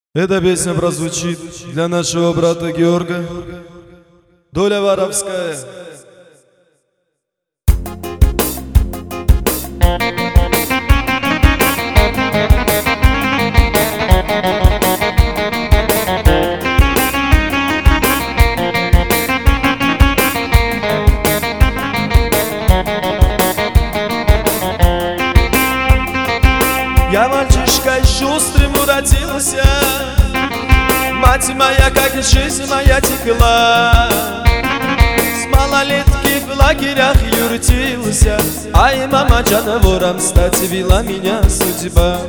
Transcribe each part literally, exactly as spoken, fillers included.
Эта песня прозвучит для нашего брата Георга. Доля воровская. Я мальчишкой шустрым уродился, мать моя, как жизнь моя текла. С малолетки в лагерях юртился, ай, мама Джана, вором стать вела меня судьба.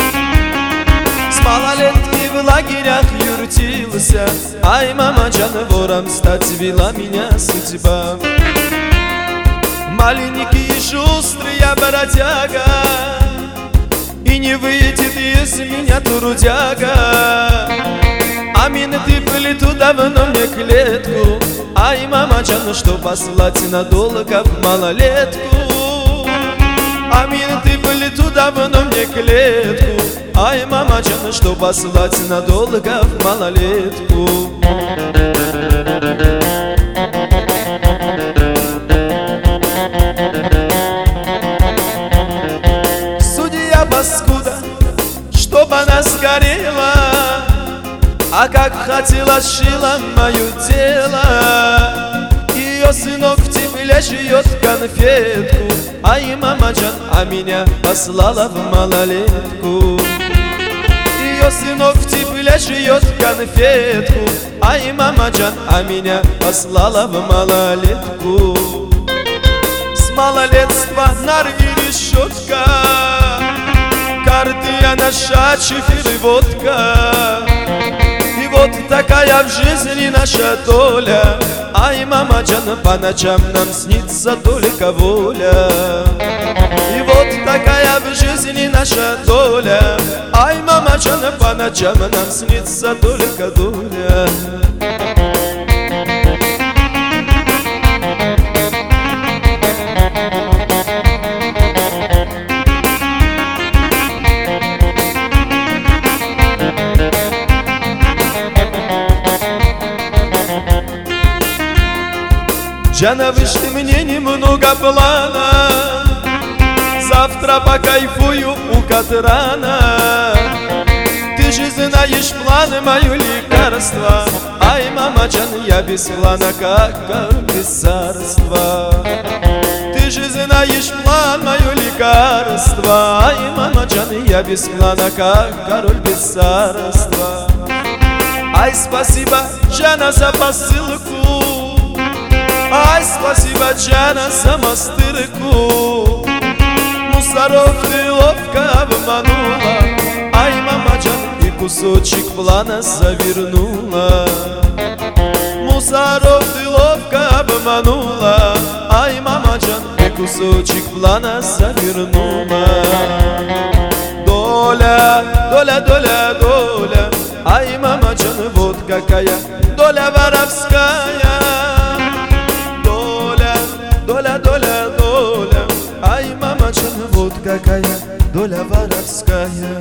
С малолетки в лагерях юртился, ай, мама Джана, вором стать вела меня судьба. Маленький и шустрый я бродяга, и не выйдет из меня трудяга. А минуты были туда давно мне клетку, ай, мама Джана, что послать надолго в малолетку. А минуты были туда давно мне клетку, ай, мама Джана, что послать надолго в малолетку. Паскуда, чтоб она сгорела, а как хотела, сшила мое тело. Ее сынок в тепле жует конфетку, ай, мама Джан, а меня послала в малолетку. Ее сынок в тепле жует конфетку, ай, мама Джан, а меня послала в малолетку. С малолетства нарви решетка, карты я наша, чифир и водка. И вот такая в жизни наша доля, ай, мама Джана, по ночам нам снится только воля. И вот такая в жизни наша доля, ай, мама Джана, по ночам нам снится только доля. Джана, вышли мне немного плана, завтра покайфую у Катрана. Ты же знаешь планы, мое лекарство, ай, мама Джан, я без плана, как без царства. Ты же знаешь план, мое лекарство, ай, мама Джан, я без плана, как король без царства. Ай, спасибо, Джана, за посылку, ай, спасибо, Джана, за мастырку. Мусоров ты ловко обманула, ай, мама Джан, и кусочек плана завернула. Мусоров ты ловко обманула, ай, мама Джан, и кусочек плана завернула. Доля, доля, доля, доля, ай, мама Джан, вот какая доля воровская. Доля, доля, доля, ай, мама Джан, вот какая доля воровская.